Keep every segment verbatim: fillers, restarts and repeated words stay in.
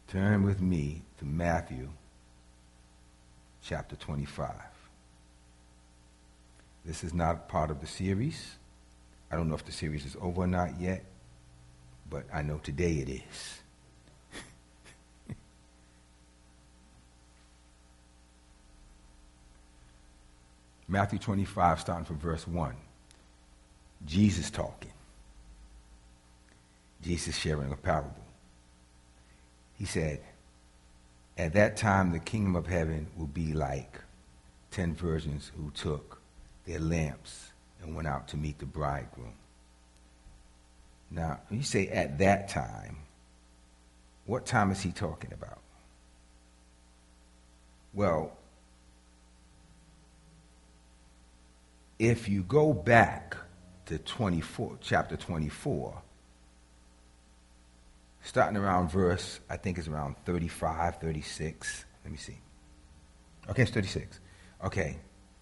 Turn with me to Matthew chapter twenty-five. This is not part of the series. I don't know if the series is over or not yet, but I know today it is. Matthew twenty-five, starting from verse one. Jesus talking. Jesus sharing a parable. He said, at that time the kingdom of heaven will be like ten virgins who took their lamps and went out to meet the bridegroom. Now, when you say at that time, what time is he talking about? Well, if you go back to twenty-four, chapter twenty-four, starting around verse, I think it's around thirty-five, thirty-six. Let me see. Okay, it's thirty-six. Okay.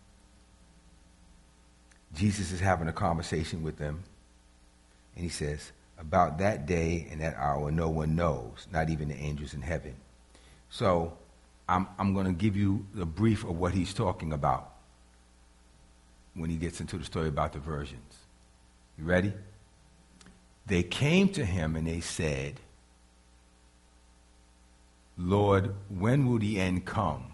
Jesus is having a conversation with them, and he says, about that day and that hour, no one knows, not even the angels in heaven. So I'm, I'm going to give you the brief of what he's talking about when he gets into the story about the virgins. You ready? They came to him and they said, Lord, when will the end come?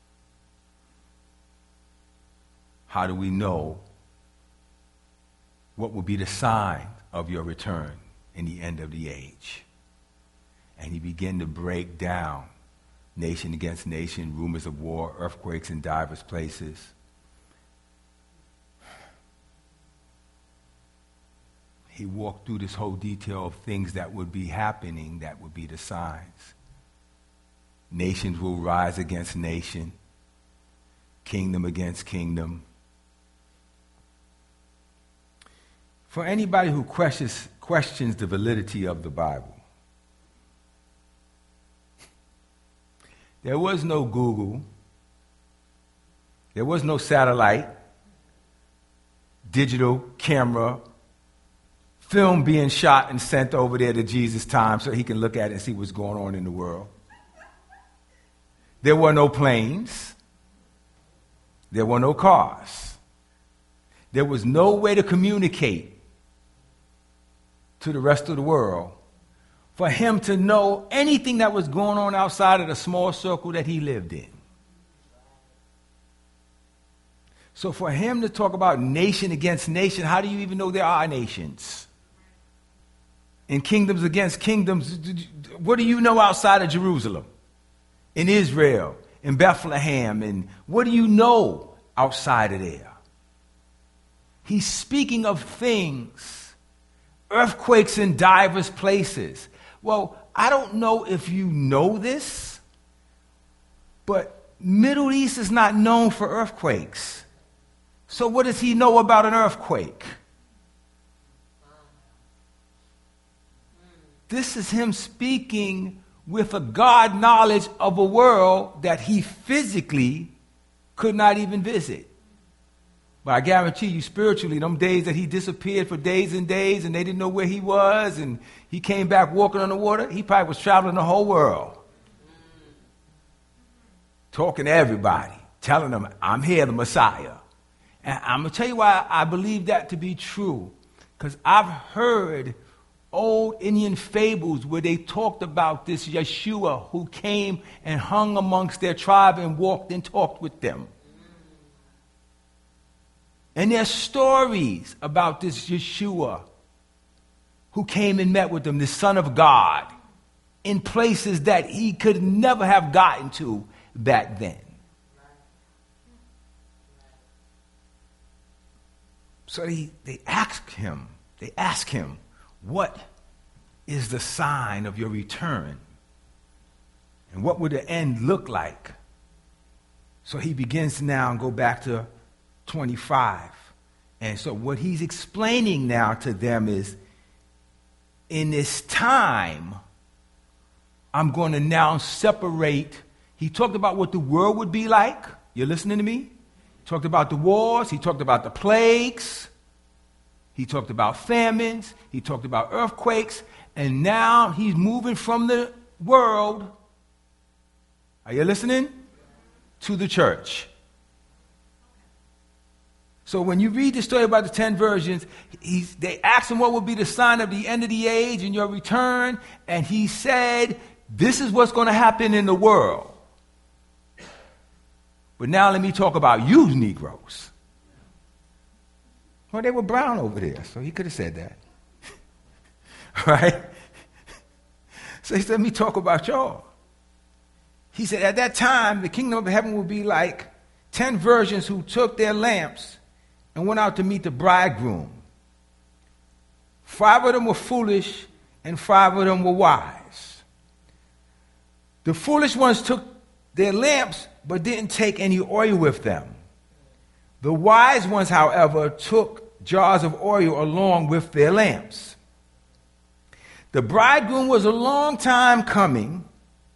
How do we know what will be the sign of your return in the end of the age? And he began to break down nation against nation, rumors of war, earthquakes in diverse places. He walked through this whole detail of things that would be happening that would be the signs. Nations will rise against nation, kingdom against kingdom. For anybody who questions, questions the validity of the Bible, there was no Google, there was no satellite, digital camera, film being shot and sent over there to Jesus' time so he can look at it and see what's going on in the world. There were no planes. There were no cars. There was no way to communicate to the rest of the world for him to know anything that was going on outside of the small circle that he lived in. So for him to talk about nation against nation, how do you even know there are nations? And kingdoms against kingdoms, what do you know outside of Jerusalem? In Israel, in Bethlehem, and what do you know outside of there? He's speaking of things, earthquakes in diverse places. Well, I don't know if you know this, but Middle East is not known for earthquakes. So what does he know about an earthquake? This is him speaking with a God knowledge of a world that he physically could not even visit. But I guarantee you spiritually, them days that he disappeared for days and days and they didn't know where he was and he came back walking on the water, he probably was traveling the whole world. Talking to everybody, telling them, I'm here, the Messiah. And I'm going to tell you why I believe that to be true. Because I've heard old Indian fables where they talked about this Yeshua who came and hung amongst their tribe and walked and talked with them. And there's stories about this Yeshua who came and met with them, the Son of God, in places that he could never have gotten to back then. So they, they ask him, they ask him, what is the sign of your return? And what would the end look like? So he begins to now go back to twenty-five. And so what he's explaining now to them is, in this time, I'm going to now separate. He talked about what the world would be like. You're listening to me? He talked about the wars. He talked about the plagues. He talked about famines. He talked about earthquakes. And now he's moving from the world Are you listening? To the church. So when you read the story about the ten virgins, he's, they asked him what would be the sign of the end of the age and your return, and he said, this is what's going to happen in the world. But now let me talk about you Negroes. Well, they were brown over there, so he could have said that. Right? So he said, let me talk about y'all. He said, at that time, the kingdom of heaven will be like ten virgins who took their lamps and went out to meet the bridegroom. Five of them were foolish and five of them were wise. The foolish ones took their lamps but didn't take any oil with them. The wise ones, however, took jars of oil along with their lamps. The bridegroom was a long time coming,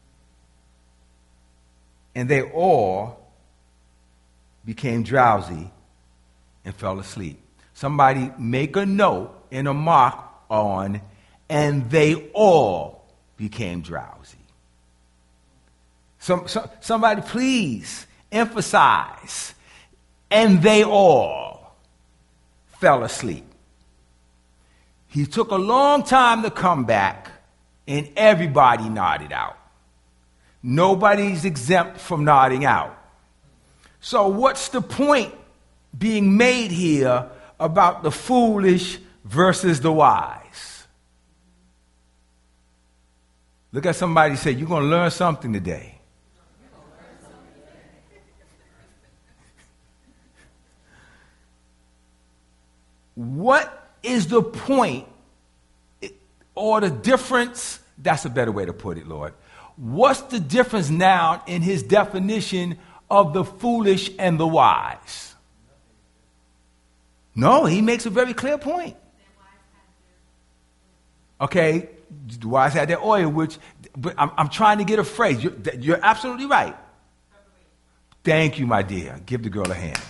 and they all became drowsy and fell asleep. Somebody make a note and a mark on, and they all became drowsy. Some, some, somebody please emphasize, and they all fell asleep. He took a long time to come back, and everybody nodded out. Nobody's exempt from nodding out. So what's the point being made here about the foolish versus the wise? Look at somebody and say, you're going to learn something today. What is the point or the difference? That's a better way to put it, Lord. What's the difference now in his definition of the foolish and the wise? No, he makes a very clear point. Okay, the wise had their oil, which, but I'm, I'm trying to get a phrase. You're, you're absolutely right. Thank you, my dear. Give the girl a hand.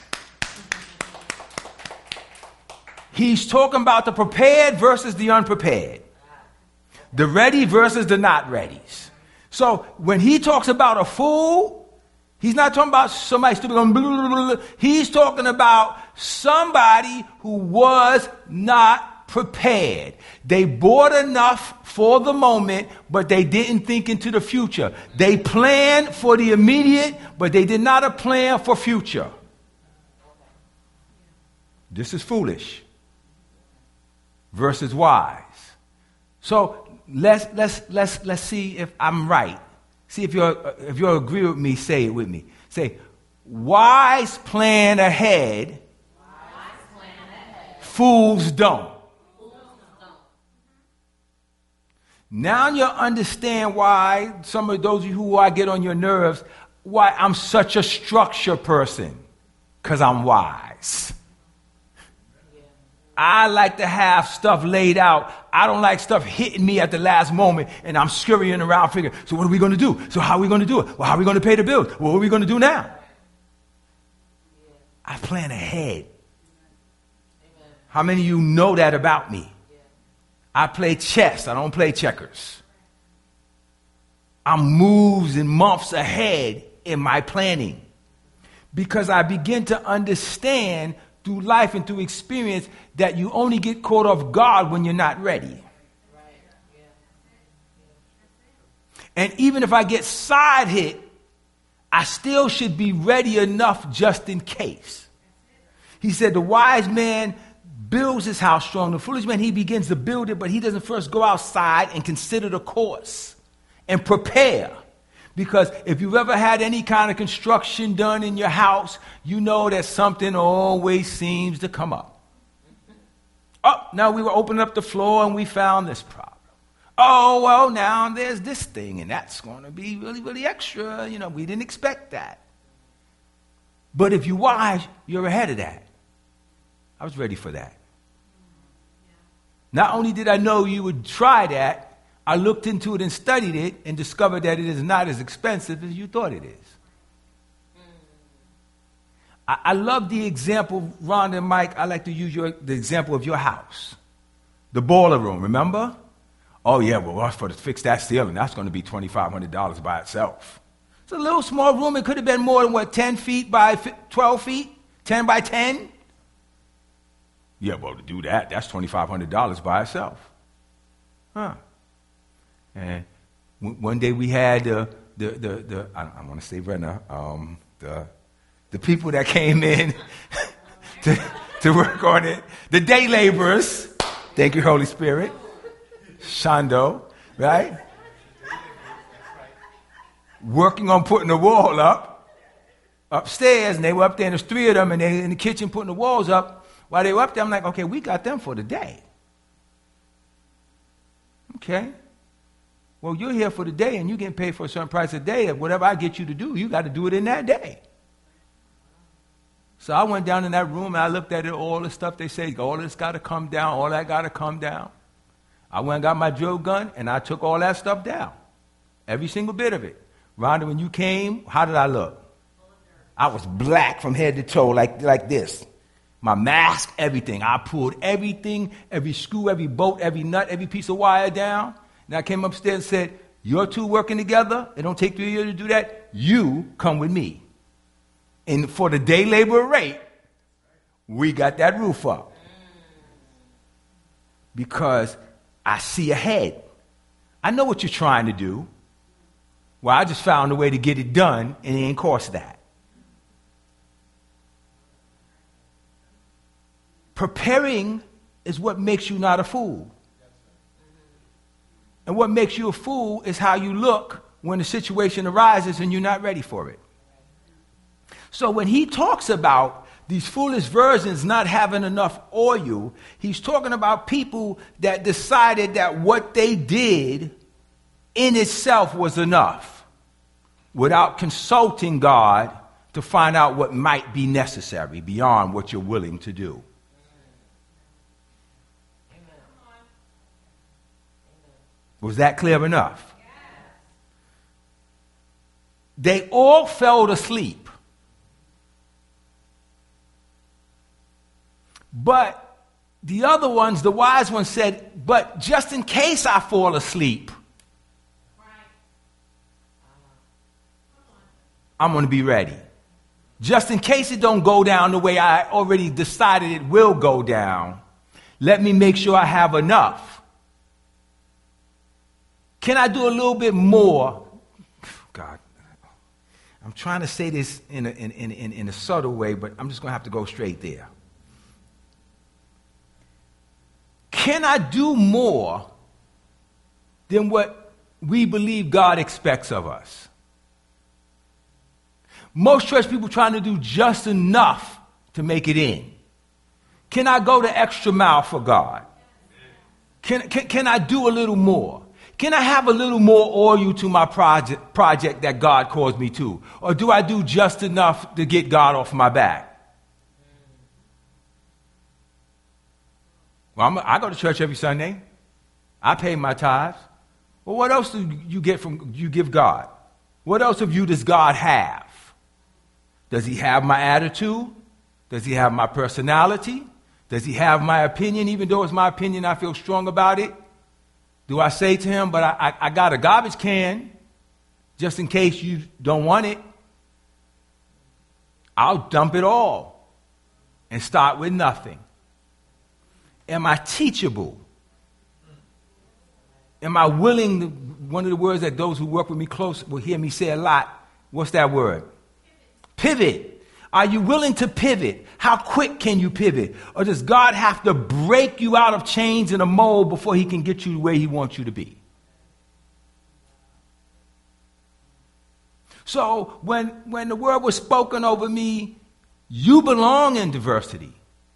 He's talking about the prepared versus the unprepared. The ready versus the not readies. So when he talks about a fool, he's not talking about somebody stupid going blah, blah, blah, blah. He's talking about somebody who was not prepared. They bought enough for the moment, but they didn't think into the future. They planned for the immediate, but they did not plan for future. This is foolish versus wise. So let's let's let's let's see if I'm right. See if you're if you agree with me. Say it with me. Say, wise plan ahead. Wise plan ahead. Fools don't. Fools don't. Now you understand why some of those of you who I get on your nerves. Why I'm such a structure person, because I'm wise. I like to have stuff laid out. I don't like stuff hitting me at the last moment and I'm scurrying around figuring, so what are we going to do? So how are we going to do it? Well, how are we going to pay the bills? What are we going to do now? I plan ahead. How many of you know that about me? I play chess. I don't play checkers. I'm moves and months ahead in my planning because I begin to understand through life and through experience that you only get caught off guard when you're not ready. And even if I get side hit, I still should be ready enough just in case. He said the wise man builds his house strong. The foolish man, he begins to build it, but he doesn't first go outside and consider the course and prepare. Because if you've ever had any kind of construction done in your house, you know that something always seems to come up. Oh, now we were opening up the floor and we found this problem. Oh, well, now there's this thing and that's going to be really, really extra. You know, we didn't expect that. But if you're wise, you're ahead of that. I was ready for that. Not only did I know you would try that, I looked into it and studied it and discovered that it is not as expensive as you thought it is. I, I love the example, Ron and Mike, I like to use your, the example of your house. The boiler room, remember? Oh, yeah, well, for to fix that ceiling, that's going to be twenty-five hundred dollars by itself. It's a little small room. It could have been more than, what, ten feet by twelve feet? ten by ten? Yeah, well, to do that, that's twenty-five hundred dollars by itself. Huh. And w- one day we had the, the, the, the I, I want to say right now, um, the, the people that came in to, to work on it, the day laborers, thank you, Holy Spirit, Shando, right? Working on putting the wall up upstairs, and they were up there, and there's three of them, and they in the kitchen putting the walls up. While they were up there, I'm like, okay, we got them for the day. Okay. Well, you're here for the day, and you're getting paid for a certain price a day. Whatever I get you to do, you got to do it in that day. So I went down in that room, and I looked at it, all the stuff they say, all this got to come down, all that got to come down. I went and got my drill gun, and I took all that stuff down, every single bit of it. Rhonda, when you came, how did I look? I was black from head to toe, like, like this. My mask, everything. I pulled everything, every screw, every bolt, every nut, every piece of wire down. And I came upstairs and said, you're two working together. It don't take three years to do that. You come with me. And for the day labor rate, we got that roof up. Because I see ahead. I know what you're trying to do. Well, I just found a way to get it done, and it ain't cost that. Preparing is what makes you not a fool. And what makes you a fool is how you look when the situation arises and you're not ready for it. So when he talks about these foolish virgins not having enough oil, he's talking about people that decided that what they did in itself was enough without consulting God to find out what might be necessary beyond what you're willing to do. Was that clear enough? They all fell asleep. But the other ones, the wise ones said, but just in case I fall asleep, I'm going to be ready. Just in case it don't go down the way I already decided it will go down, let me make sure I have enough. Can I do a little bit more? God, I'm trying to say this in a, in, in, in, in a subtle way, but I'm just going to have to go straight there. Can I do more than what we believe God expects of us? Most church people trying to do just enough to make it in. Can I go the extra mile for God? Can, can, can I do a little more? Can I have a little more oil to my project, project that God calls me to? Or do I do just enough to get God off my back? Well, I'm, I go to church every Sunday. I pay my tithes. Well, what else do you get from you give God? What else of you does God have? Does he have my attitude? Does he have my personality? Does he have my opinion? Even though it's my opinion, I feel strong about it. Do I say to him, but I, I, I got a garbage can just in case you don't want it? I'll dump it all and start with nothing. Am I teachable? Am I willing to, one of the words that those who work with me close will hear me say a lot, what's that word? Pivot. Are you willing to pivot? How quick can you pivot? Or does God have to break you out of chains and a mold before he can get you where he wants you to be? So when, when the word was spoken over me, you belong in diversity.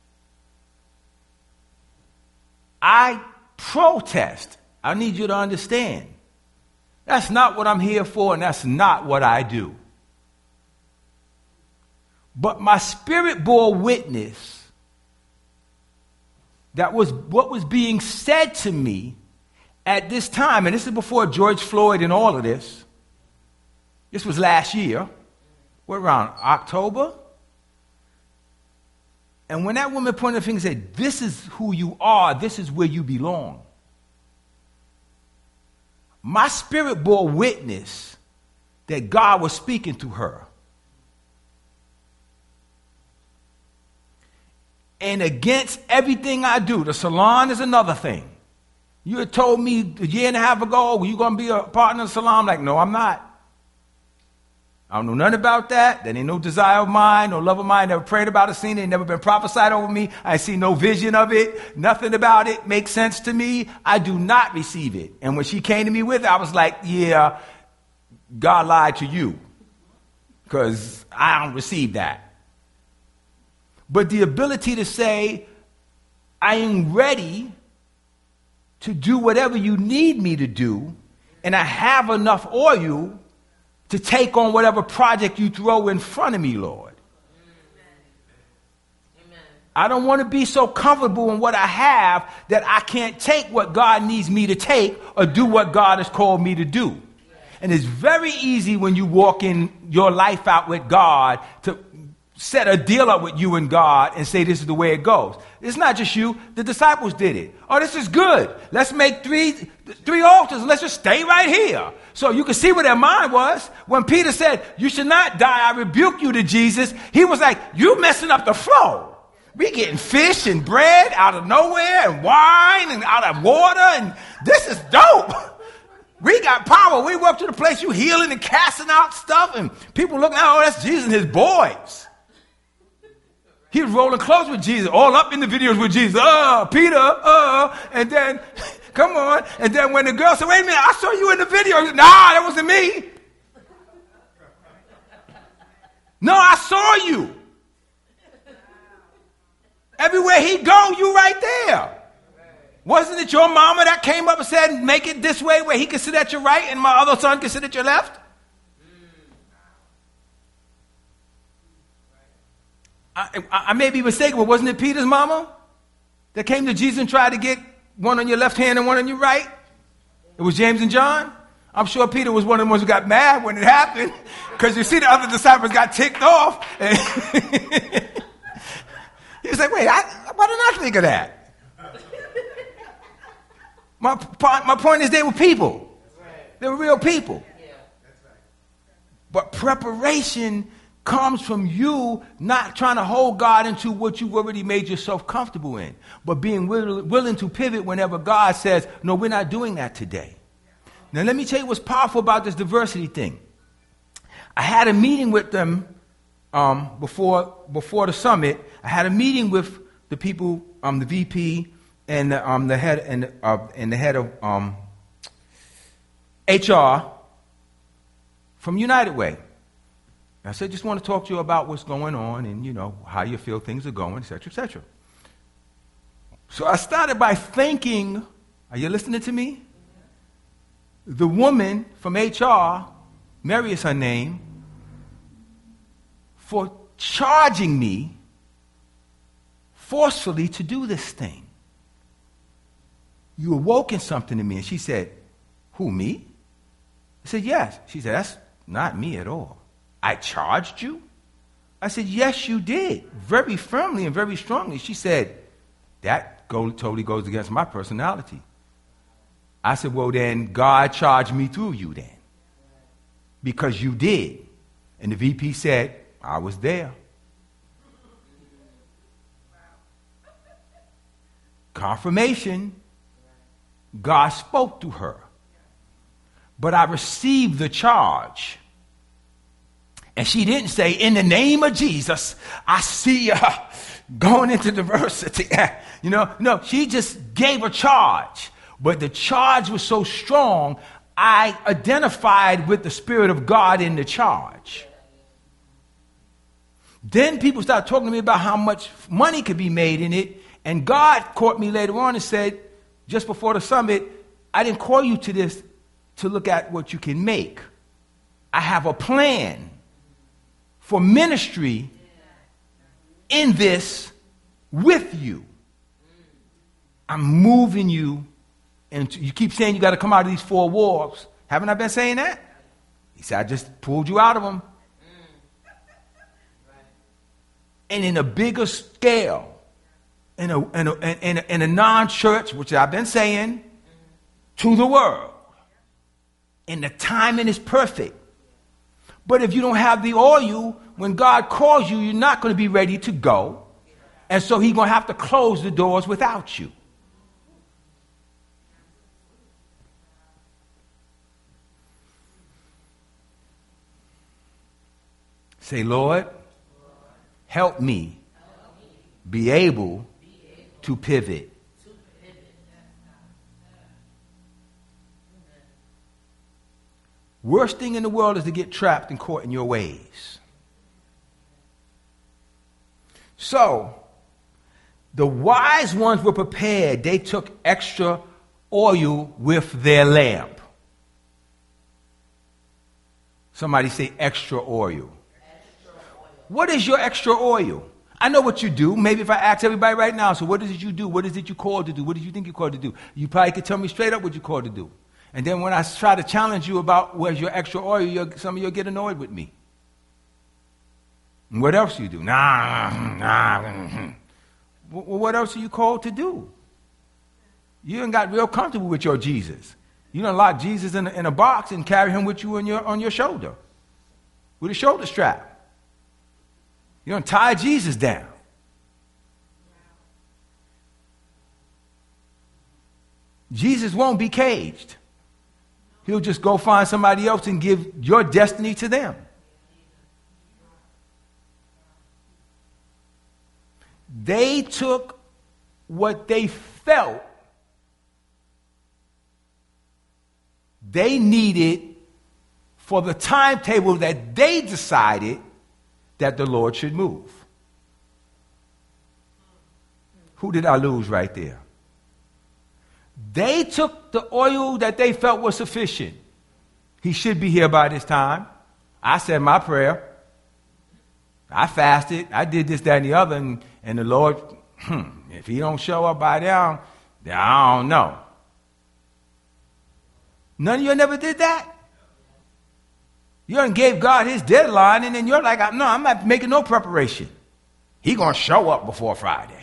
I protest. I need you to understand. That's not what I'm here for, and that's not what I do. But my spirit bore witness that was what was being said to me at this time, and this is before George Floyd and all of this. This was last year. What, around October? And when that woman pointed her finger and said, this is who you are, this is where you belong. My spirit bore witness that God was speaking to her. And against everything I do, the salon is another thing. You had told me a year and a half ago, were you going to be a partner in the salon? I'm like, no, I'm not. I don't know nothing about that. That ain't no desire of mine, no love of mine. Never prayed about it, seen it, never been prophesied over me. I see no vision of it. Nothing about it makes sense to me. I do not receive it. And when she came to me with it, I was like, yeah, God lied to you. Because I don't receive that. But the ability to say, I am ready to do whatever you need me to do, and I have enough oil to take on whatever project you throw in front of me, Lord. Amen. I don't want to be so comfortable in what I have that I can't take what God needs me to take or do what God has called me to do. And it's very easy when you walk in your life out with God to set a deal up with you and God and say this is the way it goes. It's not just you. The disciples did it. Oh, this is good. Let's make three three altars and let's just stay right here. So you can see where their mind was. When Peter said, you should not die, I rebuke you to Jesus, he was like, you messing up the flow. We getting fish and bread out of nowhere and wine and out of water, and this is dope. We got power. We walk to the place you healing and casting out stuff, and people looking out, oh, that's Jesus and his boys. He was rolling close with Jesus, all up in the videos with Jesus. Oh, Peter, uh, and then, come on. And then when the girl said, wait a minute, I saw you in the video. Nah, that wasn't me. No, I saw you. Everywhere he go, you right there. Wasn't it your mama that came up and said, make it this way where he can sit at your right and my other son can sit at your left? I, I, I may be mistaken, but wasn't it Peter's mama that came to Jesus and tried to get one on your left hand and one on your right? It was James and John. I'm sure Peter was one of the ones who got mad when it happened, because you see the other disciples got ticked off. And he was like, wait, I, why didn't I think of that? My, my point is they were people. They were real people. But preparation comes from you not trying to hold God into what you've already made yourself comfortable in, but being will, willing to pivot whenever God says, no, we're not doing that today. Now, let me tell you what's powerful about this diversity thing. I had a meeting with them um, before before the summit. I had a meeting with the people, um, the V P and the, um, the head and, uh, and the head of um, H R from United Way. I said, just want to talk to you about what's going on and, you know, how you feel things are going, et cetera, et cetera. So I started by thanking, are you listening to me? The woman from H R, Mary is her name, for charging me forcefully to do this thing. You awoken something in me. And she said, who, me? I said, yes. She said, that's not me at all. I charged you? I said, yes, you did. Very firmly and very strongly. She said, that go, totally goes against my personality. I said, well, then God charged me through you then. Because you did. And the V P said, I was there. Confirmation. God spoke to her. But I received the charge. And she didn't say, in the name of Jesus, I see you going into diversity. You know, no, she just gave a charge. But the charge was so strong, I identified with the Spirit of God in the charge. Then people started talking to me about how much money could be made in it. And God caught me later on and said, just before the summit, I didn't call you to this to look at what you can make. I have a plan for ministry in this with you. I'm moving you, and you keep saying you got to come out of these four walls. Haven't I been saying that? He said, I just pulled you out of them. And in a bigger scale, in a, in a, in a, in a non-church, which I've been saying, to the world. And the timing is perfect. But if you don't have the oil, when God calls you, you're not going to be ready to go. And so he's going to have to close the doors without you. Say, Lord, help me be able to pivot. Worst thing in the world is to get trapped and caught in your ways. So, the wise ones were prepared. They took extra oil with their lamp. Somebody say extra oil. Extra oil. What is your extra oil? I know what you do. Maybe if I ask everybody right now, so what is it you do? What is it you called to do? What did you think you called to do? You probably could tell me straight up what you called to do. And then when I try to challenge you about where's your extra oil, you're, some of you get annoyed with me. And what else do you do? Nah, nah. Well, what else are you called to do? You ain't got real comfortable with your Jesus. You done lock Jesus in a, in a box and carry him with you on your, on your shoulder with a shoulder strap. You done tie Jesus down. Jesus won't be caged. He'll just go find somebody else and give your destiny to them. They took what they felt they needed for the timetable that they decided that the Lord should move. Who did I lose right there? They took the oil that they felt was sufficient. He should be here by this time. I said my prayer. I fasted. I did this, that, and the other. And, and the Lord, hmm, if he don't show up by now, then I don't know. None of you never did that? You done gave God his deadline, and then you're like, no, I'm not making no preparation. He going to show up before Friday.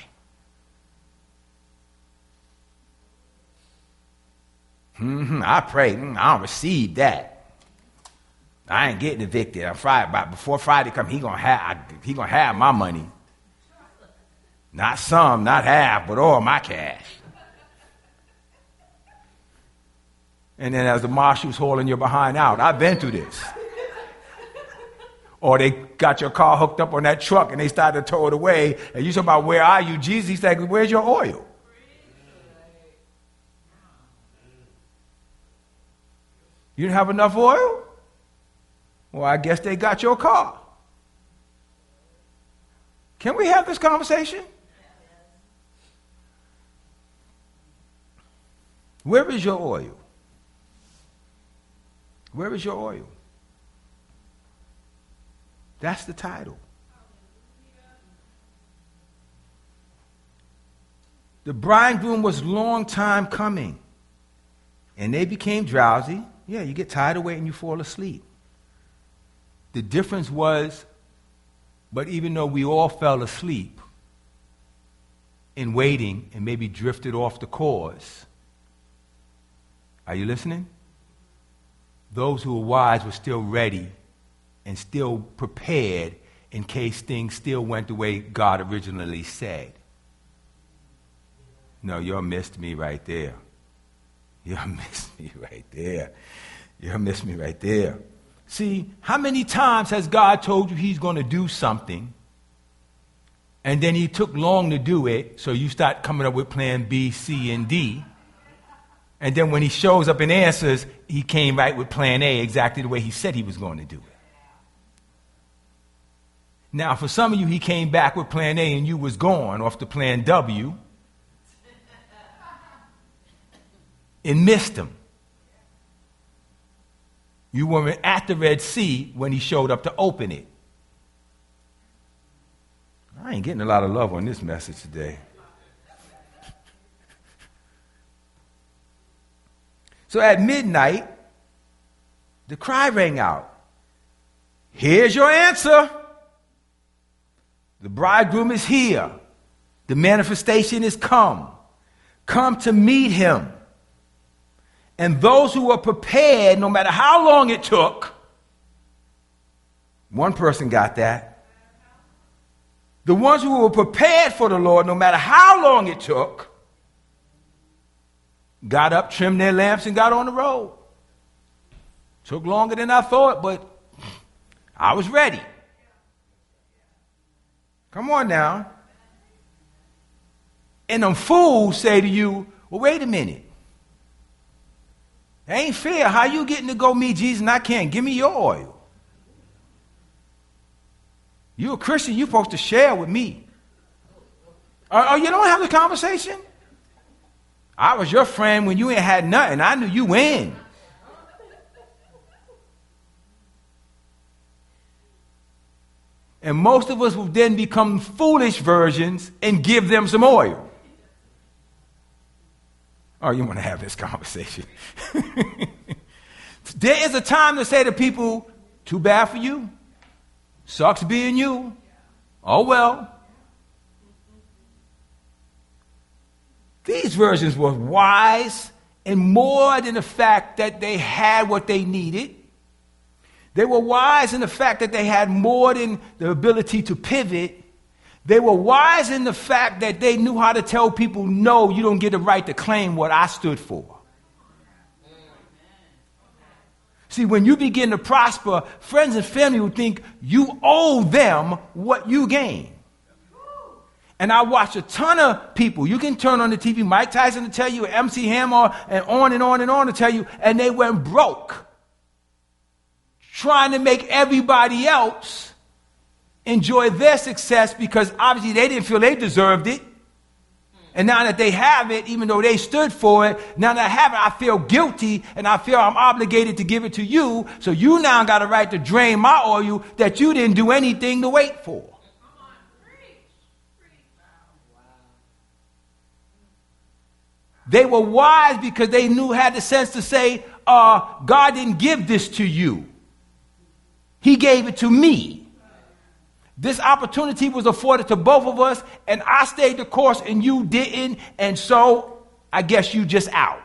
Mm-hmm, I pray. Mm, I don't receive that. I ain't getting evicted on Friday. But before Friday come, he gonna have he gonna have my money. Not some, not half, but all my cash. And then as the marshal's hauling your behind out, I've been through this. Or they got your car hooked up on that truck and they started to tow it away. And you talk about, where are you, Jesus? He's like, where's your oil? You didn't have enough oil? Well, I guess they got your car. Can we have this conversation? Where is your oil? Where is your oil? That's the title. The bridegroom was long time coming, and they became drowsy. Yeah, you get tired of waiting, you fall asleep. The difference was, but even though we all fell asleep in waiting and maybe drifted off the course, are you listening? Those who were wise were still ready and still prepared in case things still went the way God originally said. No, you missed me right there. You missed me right there. You missed me right there. See, how many times has God told you he's going to do something, and then he took long to do it, so you start coming up with plan B, C, and D, and then when he shows up and answers, he came right with plan A exactly the way he said he was going to do it. Now, for some of you, he came back with plan A and you was gone off to plan W and missed him. You weren't at the Red Sea when he showed up to open it. I ain't getting a lot of love on this message today. So at midnight, the cry rang out. Here's your answer. The bridegroom is here. The manifestation is come. Come to meet him. And those who were prepared, no matter how long it took, One person got that. The ones who were prepared for the Lord, no matter how long it took, got up, trimmed their lamps, and got on the road. Took longer than I thought, but I was ready. Come on now. And them fools say to you, well, wait a minute. It ain't fair. How you getting to go meet Jesus and I can't? Give me your oil. You a Christian, you're supposed to share with me. Or, or you don't have the conversation? I was your friend when you ain't had nothing. I knew you win. And most of us will then become foolish versions and give them some oil. Oh, you want to have this conversation. There is a time to say to people, too bad for you. Sucks being you. Oh, well. These virgins were wise, and more than the fact that they had what they needed. They were wise in the fact that they had more than the ability to pivot. They were wise in the fact that they knew how to tell people, no, you don't get the right to claim what I stood for. See, when you begin to prosper, friends and family will think you owe them what you gain. And I watch a ton of people. You can turn on the T V, Mike Tyson to tell you, M C Hammer, and on and on and on to tell you, and they went broke. Trying to make everybody else enjoy their success because obviously they didn't feel they deserved it. And now that they have it, even though they stood for it, now that I have it, I feel guilty and I feel I'm obligated to give it to you. So you now got a right to drain my oil that you didn't do anything to wait for. They were wise because they knew, had the sense to say, uh, God didn't give this to you. He gave it to me. This opportunity was afforded to both of us, and I stayed the course and you didn't, and so I guess you just out.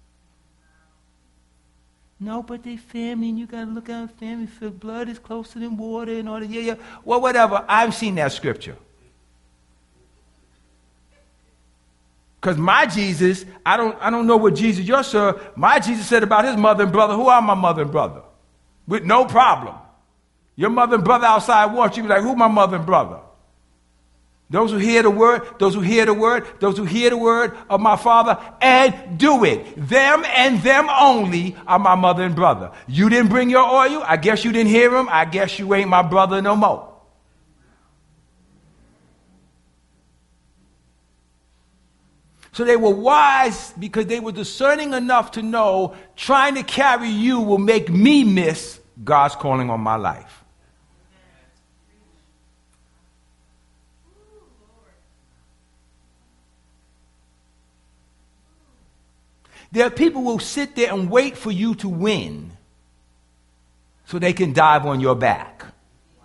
No, but they family, and you got to look out family. For blood is closer than water and all that. Yeah, yeah. Well, whatever. I've seen that scripture. Because my Jesus, I don't, I don't know what Jesus you're sure. My Jesus said about his mother and brother, who are my mother and brother? With no problem. Your mother and brother outside watch you, be like, who my mother and brother? Those who hear the word, those who hear the word, those who hear the word of my Father and do it. Them and them only are my mother and brother. You didn't bring your oil. I guess you didn't hear him. I guess you ain't my brother no more. So they were wise because they were discerning enough to know trying to carry you will make me miss God's calling on my life. There are people who will sit there and wait for you to win so they can dive on your back. Wow.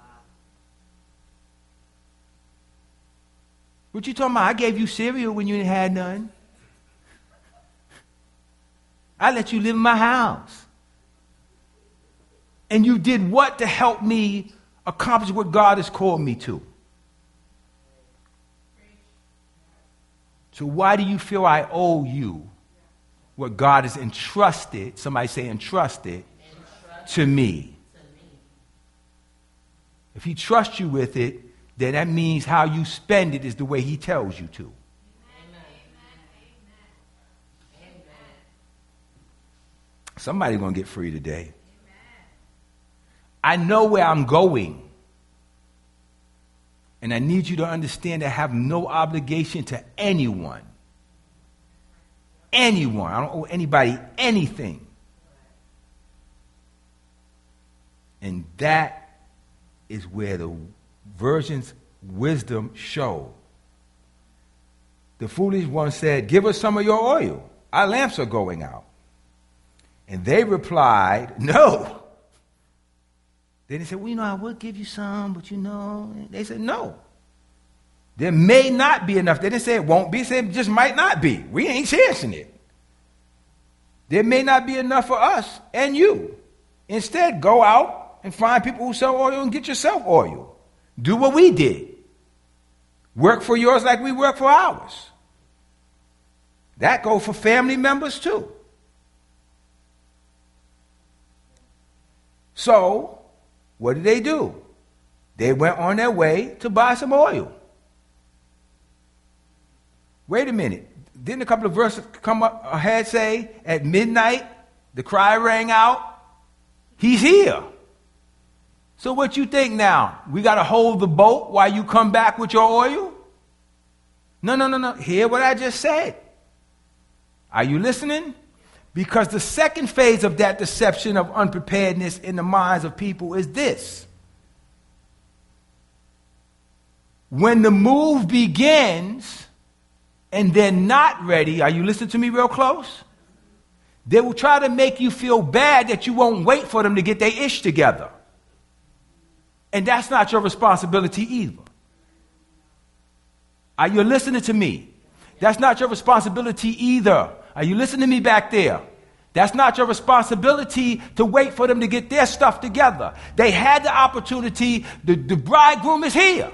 What you talking about? I gave you cereal when you didn't have none. I let you live in my house. And you did what to help me accomplish what God has called me to? So why do you feel I owe you what God has entrusted, somebody say entrusted, entrusted to me. to me. If he trusts you with it, then that means how you spend it is the way he tells you to. Amen. Amen. Somebody's going to get free today. Amen. I know where I'm going. And I need you to understand that I have no obligation to anyone. Anyone. I don't owe anybody anything. And that is where the virgin's wisdom showed. The foolish one said, give us some of your oil. Our lamps are going out. And they replied, no. Then they said, well, you know, I will give you some, but you know. They said, no. There may not be enough. They didn't say it won't be. They said it just might not be. We ain't chancing it. There may not be enough for us and you. Instead, go out and find people who sell oil and get yourself oil. Do what we did. Work for yours like we work for ours. That goes for family members too. So, what did they do? They went on their way to buy some oil. Wait a minute. Didn't a couple of verses come up ahead say, at midnight, the cry rang out, he's here. So what you think now? We got to hold the boat while you come back with your oil? No, no, no, no. Hear what I just said. Are you listening? Because the second phase of that deception of unpreparedness in the minds of people is this. When the move begins and they're not ready, are you listening to me real close? They will try to make you feel bad that you won't wait for them to get their ish together. And that's not your responsibility either. Are you listening to me? That's not your responsibility either. Are you listening to me back there? That's not your responsibility to wait for them to get their stuff together. They had the opportunity. The, the bridegroom is here.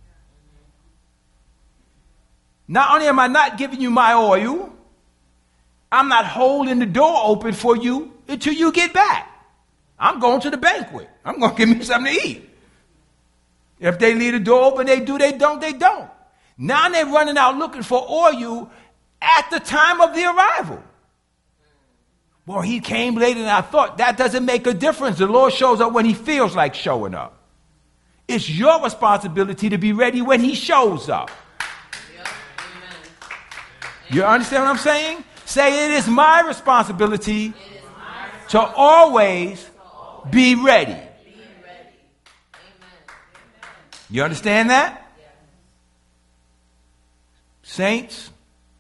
Not only am I not giving you my oil, I'm not holding the door open for you until you get back. I'm going to the banquet. I'm going to give me something to eat. If they leave the door open, they do, they don't, they don't. Now they're running out looking for oil at the time of the arrival. Well, he came later than I thought. That doesn't make a difference. The Lord shows up when he feels like showing up. It's your responsibility to be ready when he shows up. Yep. You understand what I'm saying? Say, it is my responsibility, is my responsibility to always be ready. Be ready. You understand that? Yes. Saints,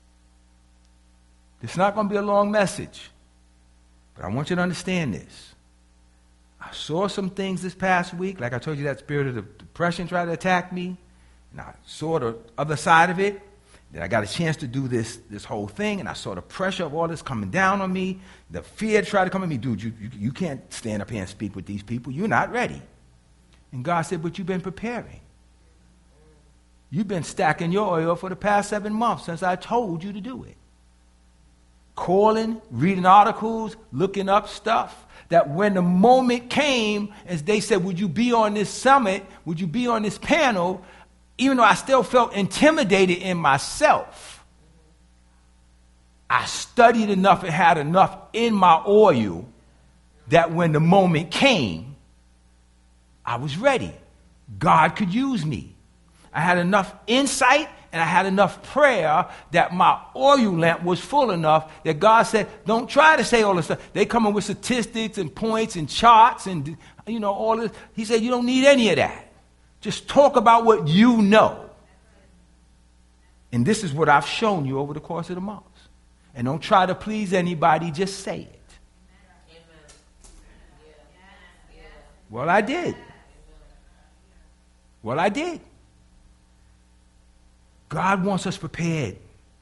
it's not going to be a long message, but I want you to understand this. I saw some things this past week. Like I told you, that spirit of depression tried to attack me, and I saw the other side of it. Then I got a chance to do this, this whole thing, and I saw the pressure of all this coming down on me. The fear tried to come at me. Dude, you, you, you can't stand up here and speak with these people. You're not ready. And God said, but you've been preparing. You've been stacking your oil for the past seven months since I told you to do it. Calling, reading articles, looking up stuff, that when the moment came, as they said, would you be on this summit? Would you be on this panel? Even though I still felt intimidated in myself, I studied enough and had enough in my oil that when the moment came, I was ready. God could use me. I had enough insight and I had enough prayer that my oil lamp was full enough that God said, don't try to say all this stuff. They come in with statistics and points and charts and, you know, all this. He said, you don't need any of that. Just talk about what you know. And this is what I've shown you over the course of the months. And don't try to please anybody, just say it. Amen. Yeah. Yeah. Well, I did. Well, I did. God wants us prepared.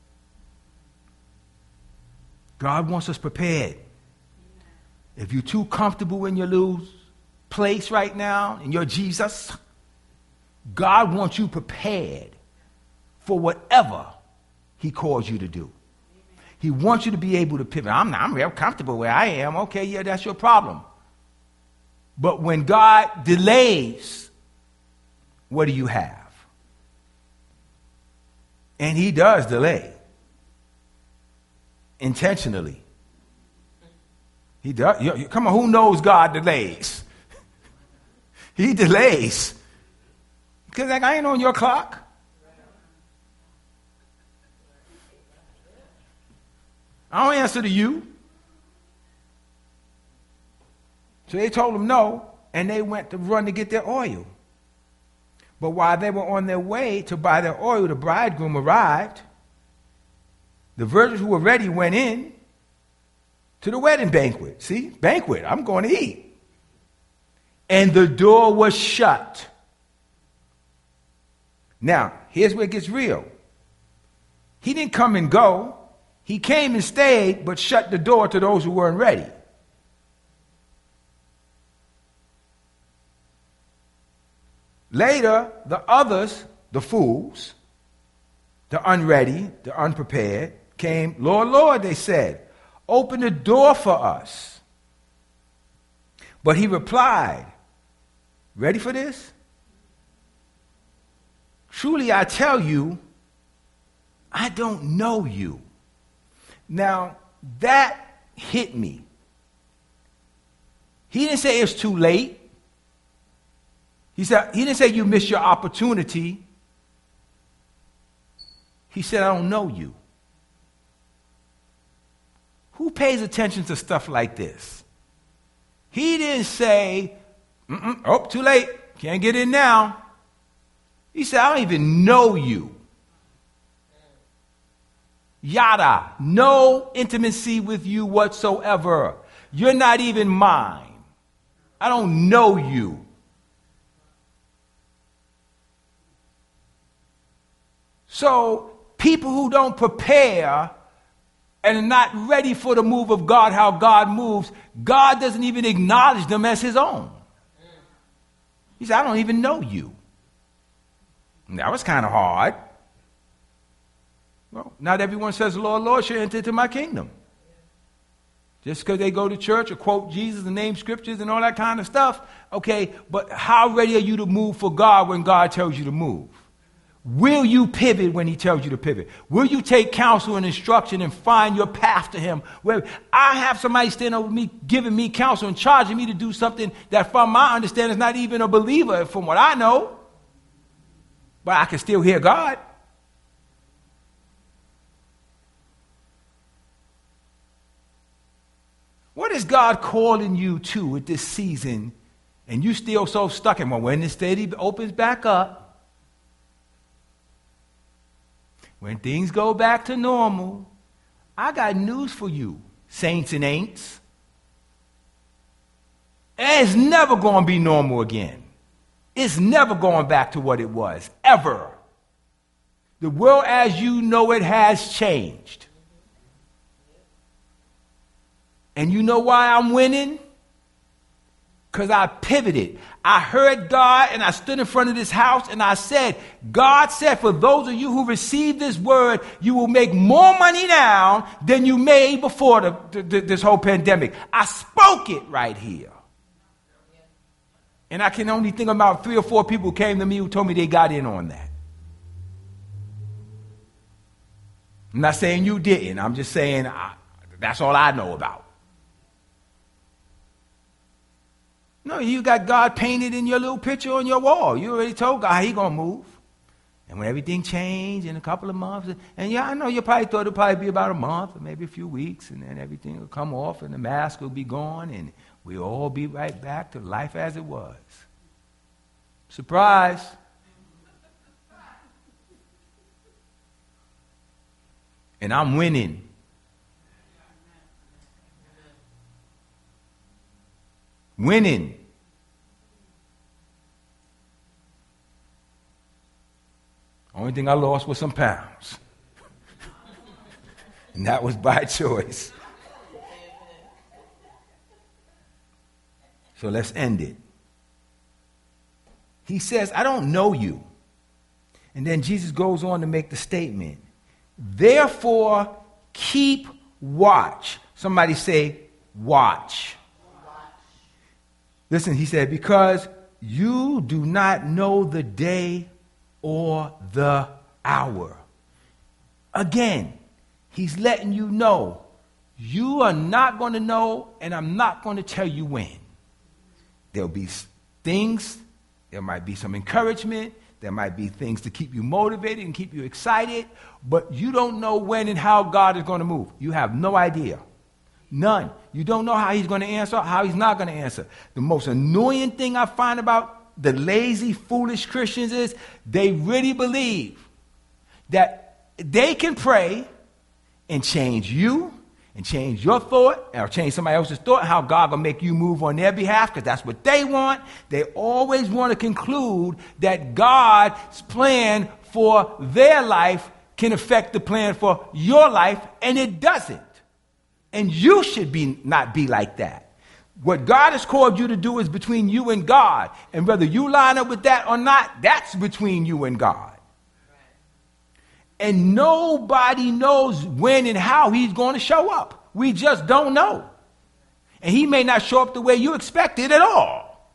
God wants us prepared. If you're too comfortable in your little place right now, in your Jesus, God wants you prepared for whatever he calls you to do. He wants you to be able to pivot. I'm, I'm real comfortable where I am. Okay, yeah, that's your problem. But when God delays, what do you have? And he does delay. Intentionally. He does. You, you, come on, who knows God delays? He delays. Because like, I ain't on your clock. I don't answer to you. So they told him no, and they went to run to get their oil. But while they were on their way to buy their oil, the bridegroom arrived. The virgins who were ready went in to the wedding banquet. See? Banquet. I'm going to eat. And the door was shut. Now, here's where it gets real. He didn't come and go. He came and stayed, but shut the door to those who weren't ready. Later, the others, the fools, the unready, the unprepared, came. Lord, Lord, they said, open the door for us. But he replied, ready for this? Truly I tell you, I don't know you. Now, that hit me. He didn't say it's too late. He said, he didn't say you missed your opportunity. He said, I don't know you. Who pays attention to stuff like this? He didn't say, Mm-mm, oh, too late. Can't get in now. He said, I don't even know you. Yada. No intimacy with you whatsoever. You're not even mine. I don't know you. So people who don't prepare and are not ready for the move of God, how God moves, God doesn't even acknowledge them as his own. He said, I don't even know you. And that was kind of hard. Well, not everyone says, Lord, Lord, should enter into my kingdom. Just because they go to church or quote Jesus and name scriptures and all that kind of stuff. Okay, but how ready are you to move for God when God tells you to move? Will you pivot when he tells you to pivot? Will you take counsel and instruction and find your path to him? Where I have somebody standing over me, giving me counsel and charging me to do something that from my understanding is not even a believer from what I know. But I can still hear God. What is God calling you to at this season and you still so stuck in, well, when the city opens back up, when things go back to normal, I got news for you, saints and ain'ts. It's never going to be normal again. It's never going back to what it was, ever. The world as you know it has changed. And you know why I'm winning? Because I pivoted. I heard God and I stood in front of this house and I said, God said, for those of you who receive this word, you will make more money now than you made before the, the, this whole pandemic. I spoke it right here. And I can only think about three or four people who came to me who told me they got in on that. I'm not saying you didn't. I'm just saying I, that's all I know about. No, you got God painted in your little picture on your wall. You already told God how he going to move. And when everything changed in a couple of months, and yeah, I know you probably thought it would probably be about a month or maybe a few weeks, and then everything will come off and the mask will be gone, and we'll all be right back to life as it was. Surprise. And I'm winning. Winning. Only thing I lost was some pounds. And that was by choice. So let's end it. He says, I don't know you. And then Jesus goes on to make the statement. Therefore, keep watch. Somebody say, watch. Listen, he said, because you do not know the day or the hour. Again, he's letting you know, you are not going to know, and I'm not going to tell you when. There'll be things, there might be some encouragement, there might be things to keep you motivated and keep you excited, but you don't know when and how God is going to move. You have no idea. None. You don't know how he's going to answer, how he's not going to answer. The most annoying thing I find about the lazy, foolish Christians is they really believe that they can pray and change you and change your thought or change somebody else's thought, how God will make you move on their behalf because that's what they want. They always want to conclude that God's plan for their life can affect the plan for your life, and it doesn't. And you should be not be like that. What God has called you to do is between you and God. And whether you line up with that or not, that's between you and God. And nobody knows when and how he's going to show up. We just don't know. And he may not show up the way you expected at all.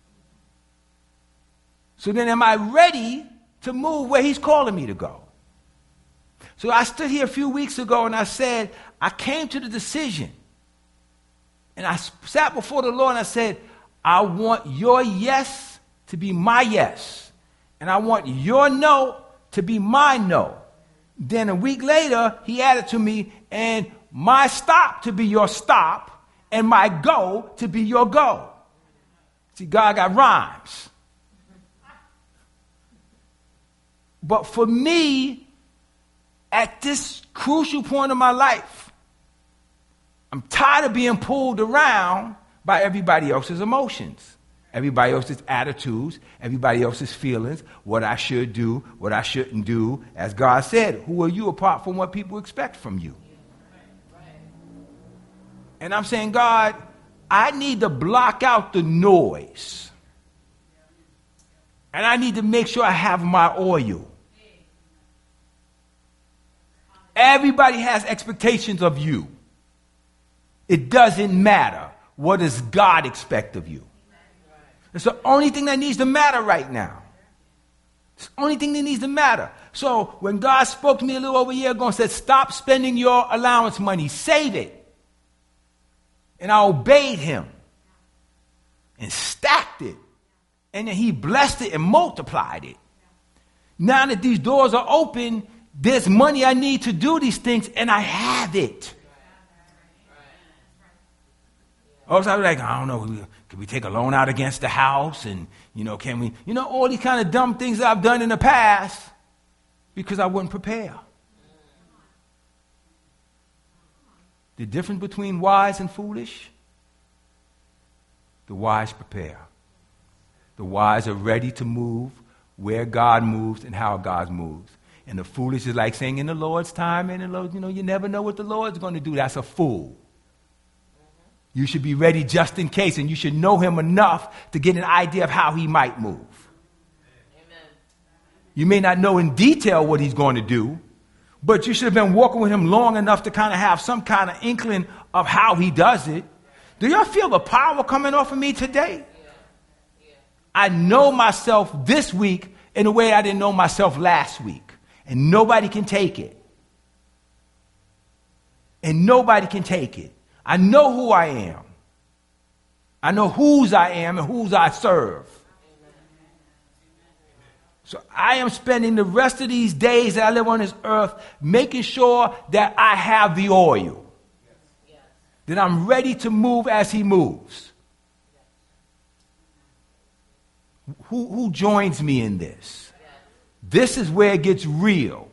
So then am I ready to move where he's calling me to go? So I stood here a few weeks ago and I said, I came to the decision. And I sat before the Lord and I said, I want your yes to be my yes. And I want your no to be my no. Then a week later, he added to me, and my stop to be your stop, and my go to be your go. See, God got rhymes. But for me, at this crucial point of my life, I'm tired of being pulled around by everybody else's emotions, everybody else's attitudes, everybody else's feelings, what I should do, what I shouldn't do. As God said, who are you apart from what people expect from you? And I'm saying, God, I need to block out the noise. And I need to make sure I have my oil. Everybody has expectations of you. It doesn't matter. What does God expect of you? It's the only thing that needs to matter right now. It's the only thing that needs to matter. So when God spoke to me a little over a year ago and said, stop spending your allowance money, save it. And I obeyed him and stacked it. And then he blessed it and multiplied it. Now that these doors are open, there's money I need to do these things, and I have it. Also, I was like, I don't know, can we take a loan out against the house? And, you know, can we, you know, all these kind of dumb things that I've done in the past because I wouldn't prepare. The difference between wise and foolish? The wise prepare. The wise are ready to move where God moves and how God moves. And the foolish is like saying in the Lord's time, and the Lord, you know, you never know what the Lord's going to do. That's a fool. You should be ready just in case, and you should know him enough to get an idea of how he might move. Amen. You may not know in detail what he's going to do, but you should have been walking with him long enough to kind of have some kind of inkling of how he does it. Do y'all feel the power coming off of me today? Yeah. Yeah. I know myself this week in a way I didn't know myself last week, and nobody can take it. And nobody can take it. I know who I am. I know whose I am and whose I serve. So I am spending the rest of these days that I live on this earth making sure that I have the oil. That I'm ready to move as he moves. Who, who joins me in this? This is where it gets real.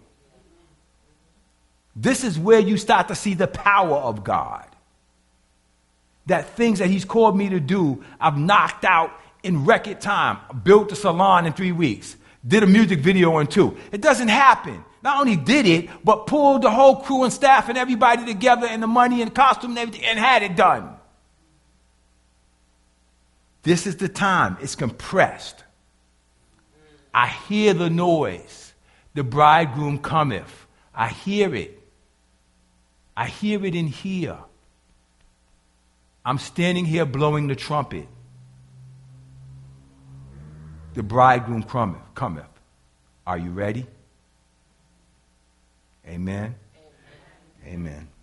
This is where you start to see the power of God. That things that he's called me to do, I've knocked out in record time. Built a salon in three weeks. Did a music video in two. It doesn't happen. Not only did it, but pulled the whole crew and staff and everybody together and the money and costume and everything and had it done. This is the time. It's compressed. I hear the noise. The bridegroom cometh. I hear it. I hear it in here. I'm standing here blowing the trumpet. The bridegroom cometh. cometh. Are you ready? Amen. Amen. Amen.